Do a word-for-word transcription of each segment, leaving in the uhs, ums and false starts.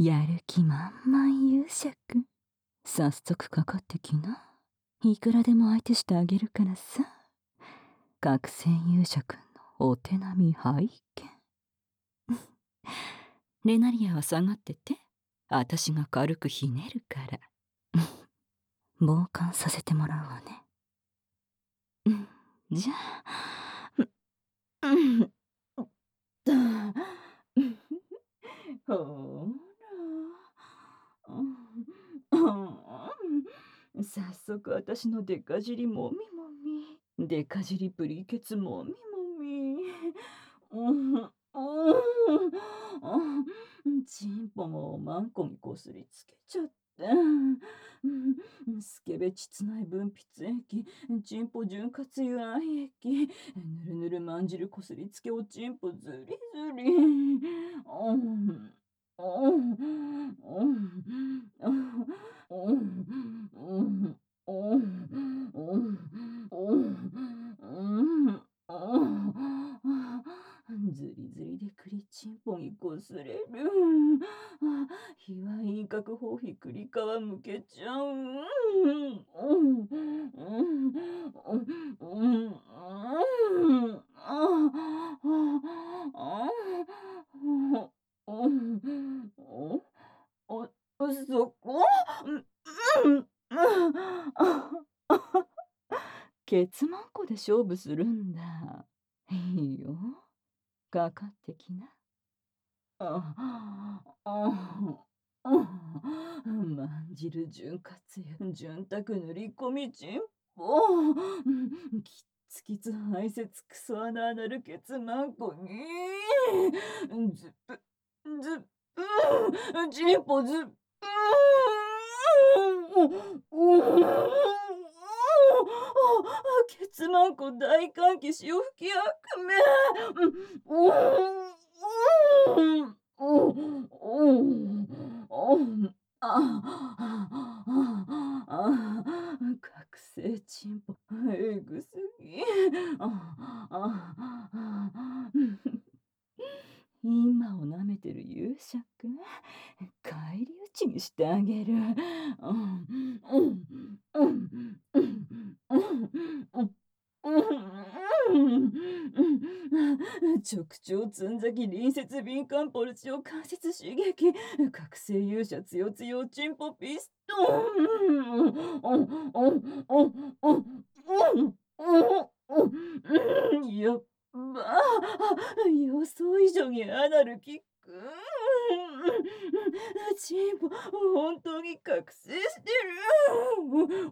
やる気満々勇者くん。早速かかってきな。いくらでも相手してあげるからさ。覚醒勇者くんのお手並み拝見。レナリアは下がってて。私が軽くひねるから。傍観させてもらうわね。うんじゃあ、うん、だ、ほら、うん、早速私のデカ尻もみもみ、デカ尻プリケツもみもみ、うん、うん、チンポもマンコにこすりつけちゃって、うん、スケベ膣内分泌液、チンポ潤滑油愛液、ぬるぬるまんじるこすりつけおチンポずりずり、うん、うん、うん、うん、うん、うん、ずりずりでクリチンポにこすれる。卑猥角包皮くり皮むけちゃう。そこケツマンコで勝負するんだ。いいよ。かかってきな。あああまんじる潤滑油、潤沢塗り込みチンポ。きっつきつ排泄クソ穴アナルケツマンコに。ずっぷ、ずっぷ、チンポずっぷ。ケツマンコ大歓喜潮吹き悪夢。覚醒チンポえぐすぎ。今を舐めてる勇者くん、返り討ちにしてあげる。直腸つんざき隣接敏感ポルチを関節刺激、覚醒勇者つよつよチンポピストン。やっば予想以上にアナルキック。チンポ本当に覚醒してる。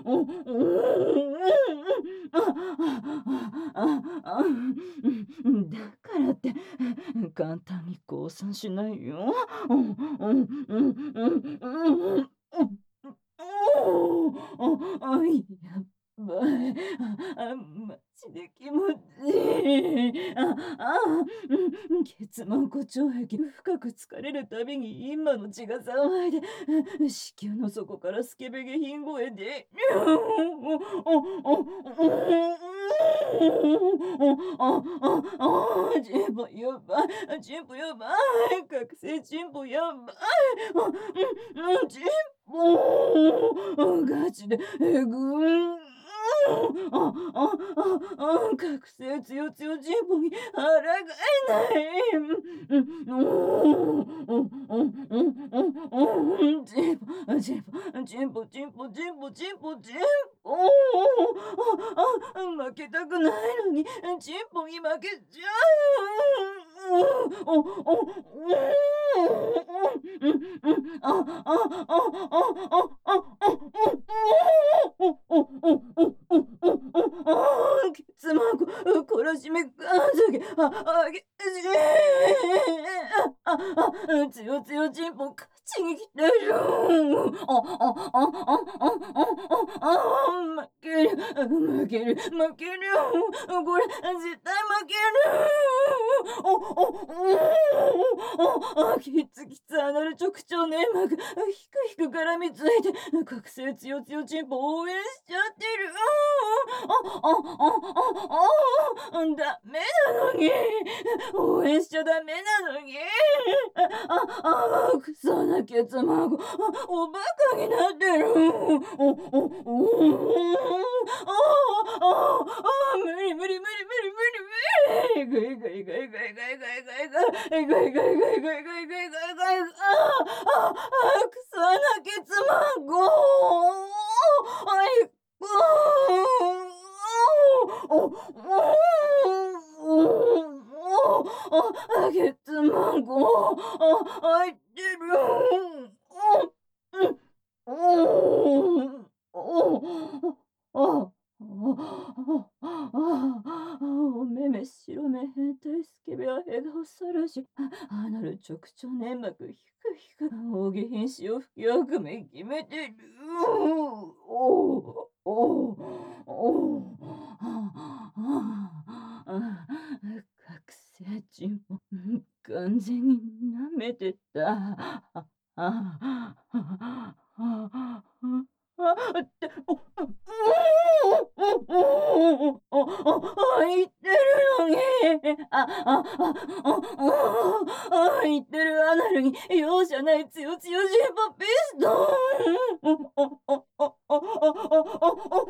だからって簡単に降参しないよ。やっばい。あ、マジで気持ちいい。あ、あ、ケツマンコ腸壁深く疲れるたびに今の血が騒いで、子宮の底からスケベ下品声で、チンポやばい、チンポやばい、覚醒チンポやばい、チンポガチでえぐん。覚醒つよつよチンポに抗えない。チンポチンポチンポチンポチンポチンポチンポ。負けたくないのにチンポに負けちゃう。ケツマンコ懲らしめかずけああげしああつよつよチンポ勝ちに来てる。ああああああ負ける負ける負ける。これ絶対負ける。おおおきつきつアナル直腸粘膜ひくひく絡みついて覚醒つよつよチンポ応援しちゃってる。あああああダメなのに応援しちゃダメなのにあ、ああ、くそなケツ孫。あ、おバカになってる。おおおお。ああ、ああ、ああ、無理無理無理無理無理無理。ぐいぐいぐいぐいぐいぐいぐいぐい。ぐいぐいぐいぐいぐいぐいぐいぐいぐい。ああ、ああ、くそなケツ孫。あい、うおおおおあ、ケツ孫。あ、開いてる。うん、うん。おお、あ、あ、あ、あ、お目目白目変態スケベは笑顔さらし、あ、アナル直腸粘膜ひくひく、大下品潮吹き悪夢決めてる。おお、おお、おお、ああ、あ、覚醒チンポ、完全に舐めてた。あ、あ、あ、あ、あ、あ、っておおおおお言ってるのに、あ、あ、あ、あ、あ、言ってるアナルに容赦ないつよつよジーパピストン。おおおおおおお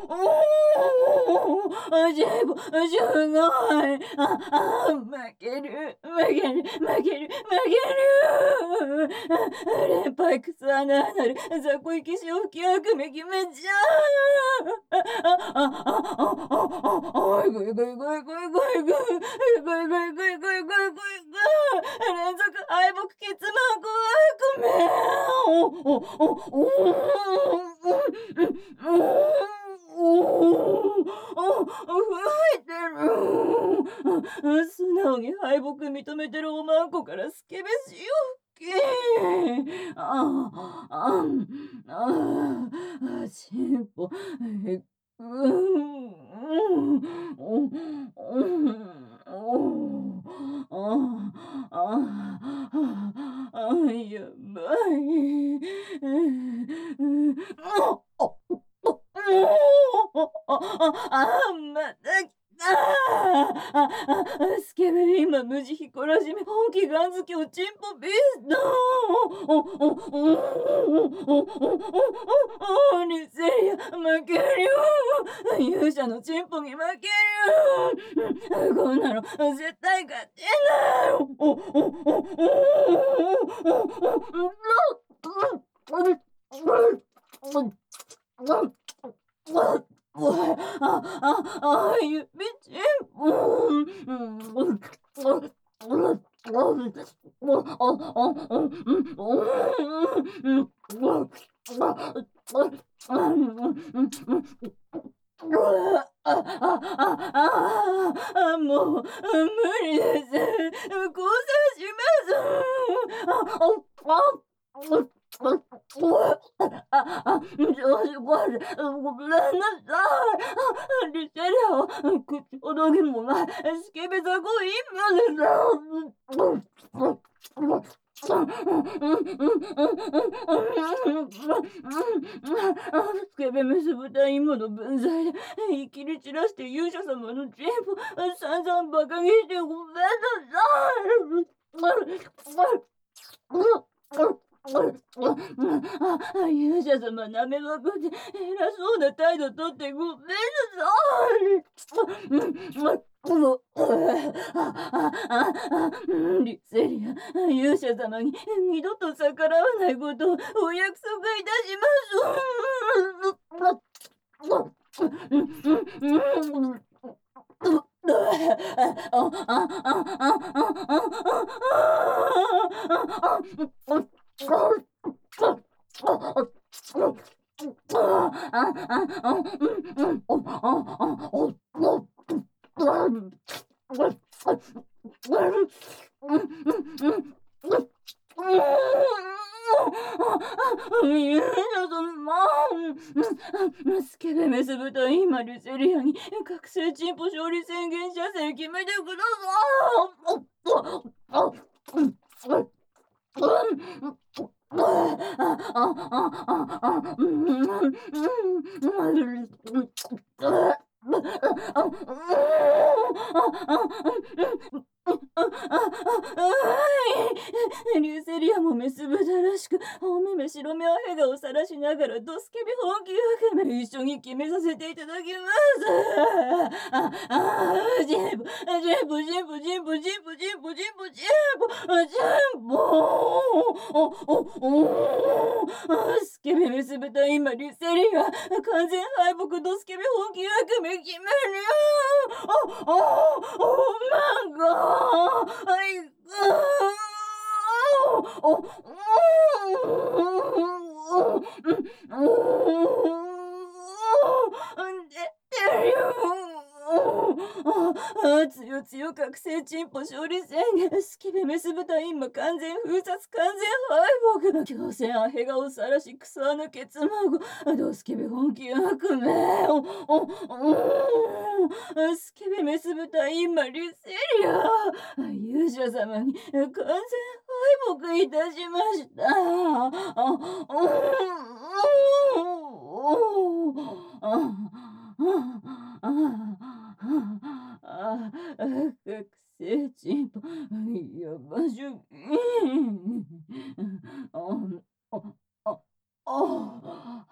おおジーパすごい。あ、あ、負ける負ける負ける負ける。連敗クソアナアナル雑魚行き潮吹き悪夢決めちゃう。あ、あ、あ、あ、あ、あ、ぐいぐいぐいぐいぐいぐいぐいぐいぐいぐいぐいぐいぐいぐい連続敗北ケツマーク悪夢。おおおおおお吹いてる。素直に敗北認めてるおまんこからスケベしようけ。ああ、ああ、あ、チンポ、え、うん、うん、お、うん、お、ああ、ああ、あ、やばい。うん、あ、あ、お、お、お、あ、あ、あ、また来た。あ、あ、スケベ今無慈悲こらしめ本気ガン付けおちんぽビスト。おおおおおおおリセリア負けるよ。勇者のチンポに負けるよ。こんなの絶対勝てない。おおおおおあああ指チンうわ、あ、あ、あ、ああ、あ、もう、無理です。交際します。あ、あ、あ、う、う、うわ、あ、あ、調子悪い。ごめんなさい。あ、リセリアは口ほどきもないスケベザコインマです。スケベ結ぶた芋の分際でいきり散らして勇者様のチンポ散々バカにしてごめんなさい。勇者様舐めまくって偉そうな態度とってごめんなさい。リセリア、勇者様に二度と逆らわないことをお約束いたし勇者様、スケベメス豚今リセリアに覚醒チンポ勝利宣言者制決めてください。 リューセリアもメス豚らしく、お目目白目は笑顔さらしながら、ドスケベ本気含め一緒に決めさせていただきます。あ、ああ、ジンポ、ジンポ、ジンポ、ジンポ、ジンポ、ジンポ、ジンポ、ジンポ、あ、ジンポ、お、お、お、あ、スケベメス豚今リューセリア、完全敗北ドスケベ本気含め決めるよ。あ、あ、おまんご、はい、お、うん、でてるよ。あ、つよつよ覚醒チンポ勝利宣言、スケベメス豚今完全封殺完全敗北、強制アヘ顔さらしクソ穴ケツ孫、ドスケベ本気悪名、お、お、お、スケベメス豚今リュセリア、勇者様に完全敗北いたしました。あ、お、あ、あ、あ、学生チンポ、やばしゅ、あ、あ、あ、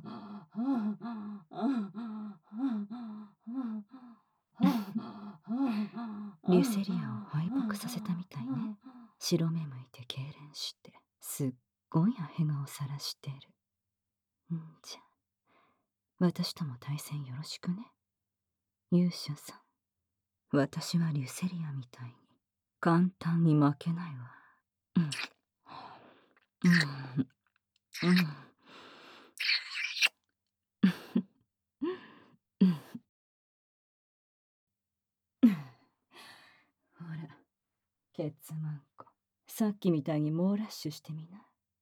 リュセリアを敗北させたみたいね。白目向いて痙攣して、すっごいアヘ顔さらしてる。んじゃ、私とも対戦よろしくね。勇者さん、私はリュセリアみたいに簡単に負けないわ。うん。うん。うん。ほら、ケツマンコ。さっきみたいに猛ラッシュしてみな。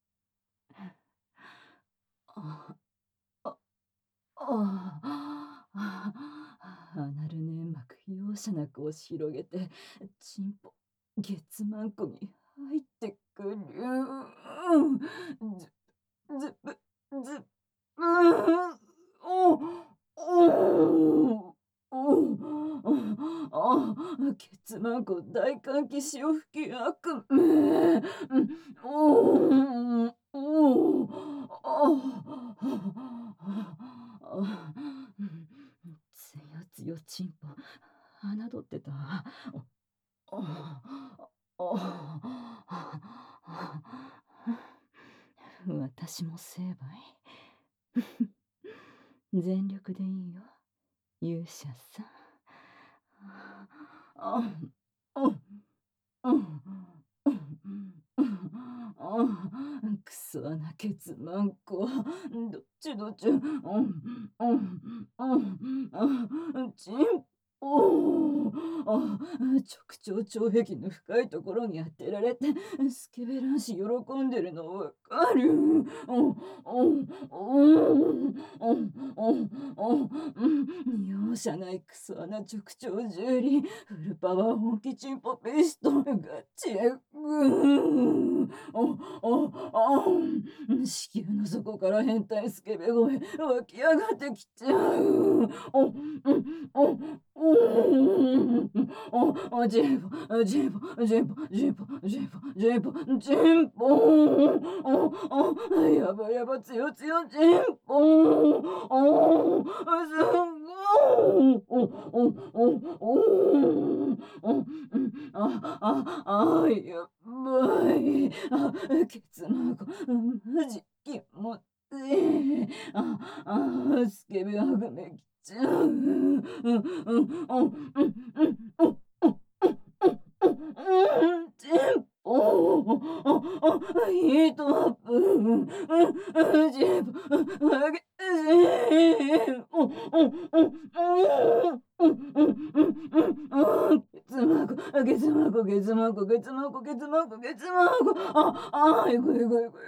あ、あ、ああ、アナル粘膜容赦なく押し広げて、チンポ、月マンコに入ってくる。ず、ずぶ、ず、うん、お、お、お、あ、ケツマンコ大歓喜潮吹き悪夢。お、お、あ、つよつよチンポ、侮ってた。お、お、私も成敗。全力でいいよ、勇者さん。あ、うん、うん、うん、くそ穴ケツマンコ。どっちどっち、うん、うん、うん、うん、チンポ。あ、直腸腸壁の深いところに当てられて、スケベ男子喜んでるのわかる。うん、うん、うん、うん、うん、容赦ないクソ穴直腸蹂躙、フルパワー本気チンポペースト、ガチエッグ。お、お、あん、子宮の底から変態スケベ声湧き上がってきちゃう。お、うん、お、お、お、お、ジェンポ、ジェンポ、ジェンポ、ジェンポ、ジェンポ、ジェンポ、ジェンポ、お、お、やばやば、つよつよ、ジェンポ、お、すごい、お、お、お、お、お、あ、あ、あ、やばい。あ、ケツマゴ、マジ気持ちいい。あ、あ、スケベはぐめきちゃう。うん、うん、うん、うん、うん、うん、うん、うん、うん、うん、チンポ。あ、あ、ヒートアップ。うん、うん、チンポ、激しい。お、お、お、お、うん、うん、うん、うん、うん、ケツマゴ、ケツマゴ、ケツマゴ、ケツマゴ、ケツマゴ、ケツマゴ。あ、あ、いくいくいくいくいくいく。いくいくいくいくいくいくいくいくいくいく。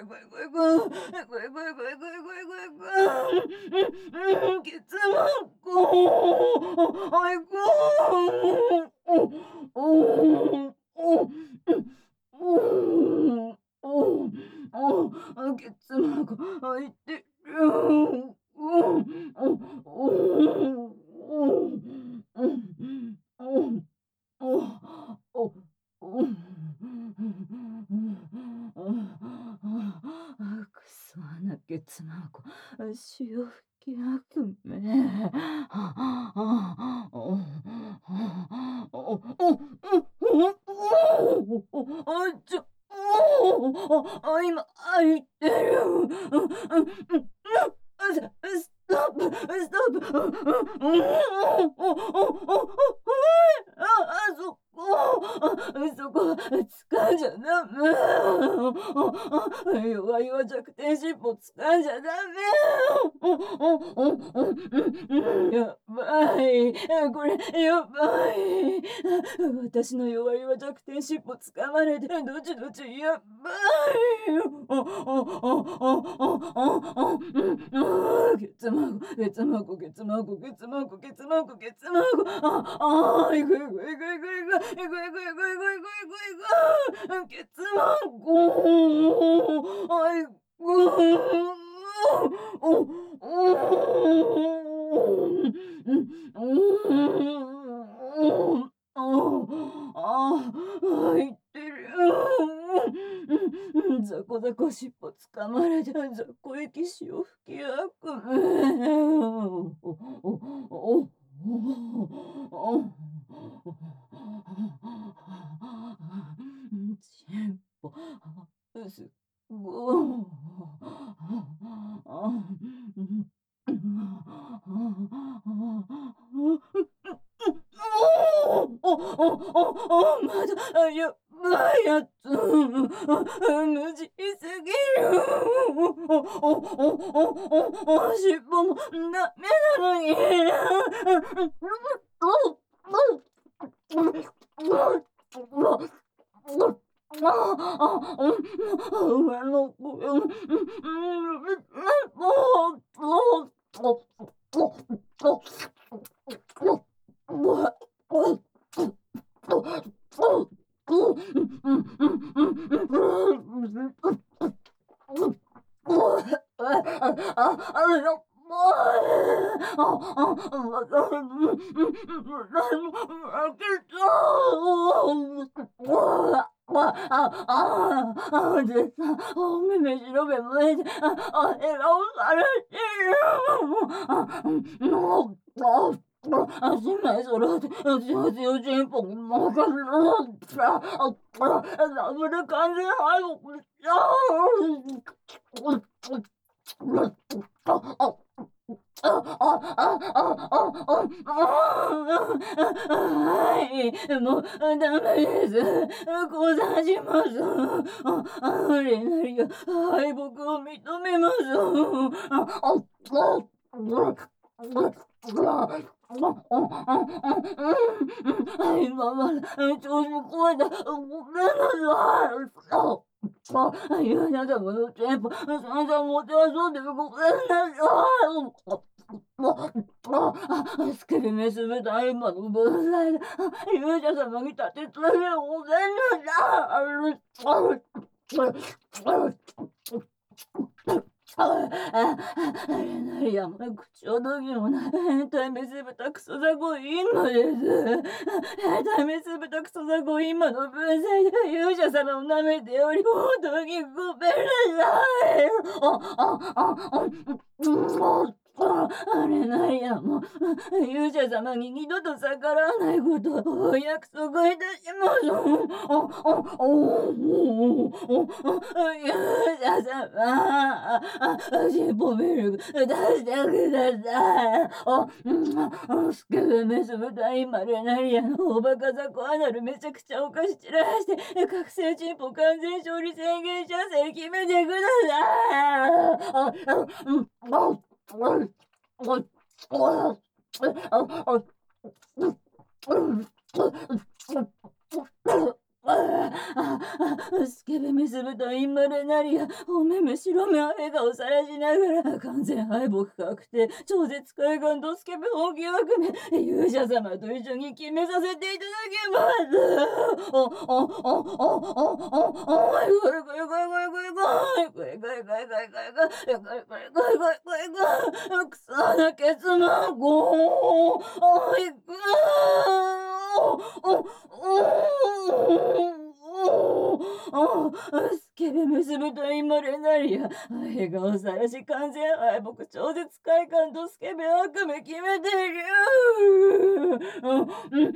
うん、ケツマゴ。あ、いく。お、お、お、うん、お、お、お、あ、ケツマゴ入ってる。うん、お、お、お、うん、お、お、お、お、 結膜、潮吹き悪夢。あ、あ、お、お、お、お、お、お、あ、ちょ、お、あ、今開いてる。うん、うん、うん、あ、スストップ、ストップ。うん、うん、うん、お、お、お、お、あ、あそこ、あ、そこ、掴んじゃダメ。あ、弱々弱点尻尾掴んじゃダメ。うんうんうんうんうん、やばい。これやばい。私の弱々弱点尻尾掴まれて、どちどちやばいよ。あ、あ、あ、あ、あ、あ、うん、うん、結膜、結膜、結膜、結膜、結膜、結膜。あ、あ、いくいくいくいくいくいくいくいくいくいくいくいく。結膜。あいく。お、お、うん、うん、ああ、入ってる。うん、ザコザコ尻尾掴まれた雑魚液潮吹き悪夢。お、お、お、お、チンポ、すごい。おおおおお、まだ、やばいやつ。無事すぎる。おおおおおお、尻尾もダメなのに。ああ、うん、上の子よ。うん、うん、もう、もう、あ、でさ、おめめ白目むいて、あ、あ、笑顔されてる。あ、もう、あ、あ、姉妹揃って、うちのちちんぽに任せろ。あ、あ、あ、ダブル完全敗北。ああ、あ、あ、あ、あ、あ、あ、あ、はい、もうダメです。降参します。あ、あ、レナリア、敗北を認めます。あ、あ、あ、今まで調子こいた。ごめんなさい。あ、ゆうな様のテンポ、散々もてあそんでごめんなさい。あ、あ、スケベメスベタ今の分際で、勇者様に立てつけるごめんなさい。ああ、あれなりやも口ほどきもない変態メス豚クソザコインマです。変態メス豚クソザコインマの分際で勇者様を舐めており、本当にごめんなさい。あ、あ、あ、あ、うん、あ、あれなりやも勇者様に二度と逆らわないことをお約束いたします。あ、あ、おお、おお、お、勇者様。あ、尻尾ミルク出してください。あ、うん、スケベメス豚インマレナリアのおバカザコアナルめちゃくちゃお菓子散らして、覚醒チンポ完全勝利宣言射精決めてください。あ、あ、うん、あ、あ、あ、あ、あ、あ、スケベメス豚インマレナリア、おめめ白目笑顔さらしながら、完全敗北確定、超絶海岸ドスケベ本気枠目、勇者様と一緒に決めさせていただきます。お、お、お、お、お、お、お、おい、これこれこれこれこれこれこれこれこれこれこれこれこれこれこれこれこれくそなケツマンゴー、おいくー、お、お、お、 おお、スケベ結ぶとインマレナリア、笑顔さらし完全敗北、超絶快感とスケベ悪夢決めている。うん、うん、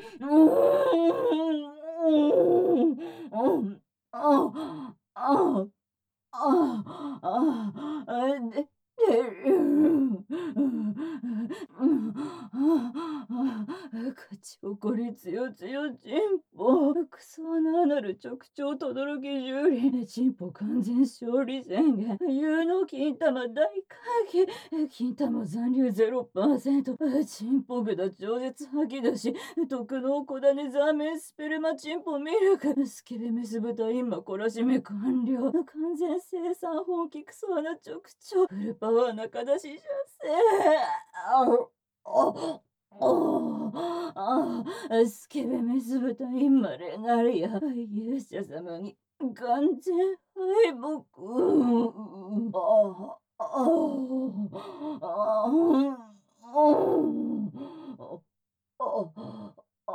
うん、うん、ああ、ああ、ああ、あ、でてる。うん、ああ、勝ち誇りつよつよチンポ。クソ穴なる直腸轟き重り。チンポ完全勝利宣言。有能金玉大歓喜。金玉残留ゼロパーセント。チンポグダ超絶吐き出し。特納小種ザーメンスペルマチンポミルク。スケベメス豚今懲らしめ完了。完全生産本気クソ穴直腸。フルパワー中出し射精。あああああ、スケベメス豚インマレナリア、勇者様に完全敗北。ああ、ああ、うん、あ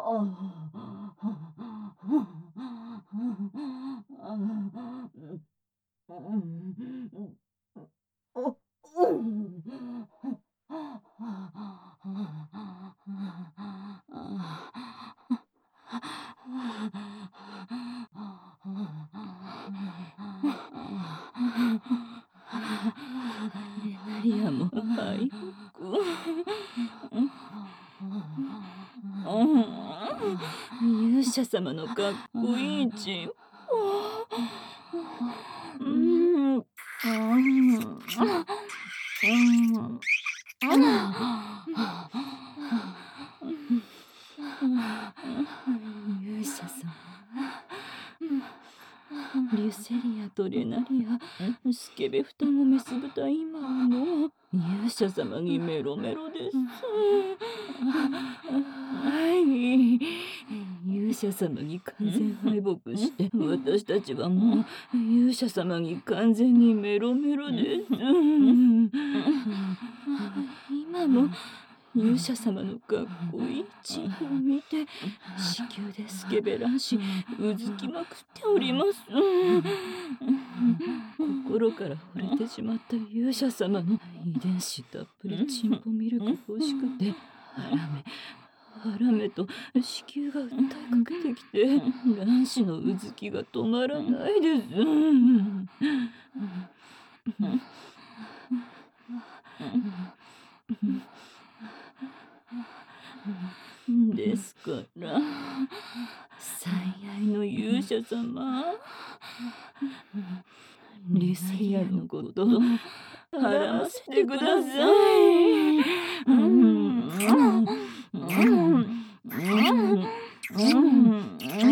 レナリアも敗北。勇者様のかっこいいチンポ。うん、うん、うん、勇者様、リュセリアとレナリア、スケベ双子メス豚今はもう勇者様にメロメロです。はい、勇者様に完全敗北して、私たちはもう勇者様に完全にメロメロです。今も勇者様のかっこいいチンポを見て、子宮でスケベ卵子うずきまくっております。心から惚れてしまった勇者様の遺伝子たっぷりチンポミルク欲しくて、ハラメハラメと子宮が訴えかけてきて、卵子のうずきが止まらないです。ですから、最愛の勇者様、リュセリアのこと絡ませてください。うん、うん、うん、うん、うん、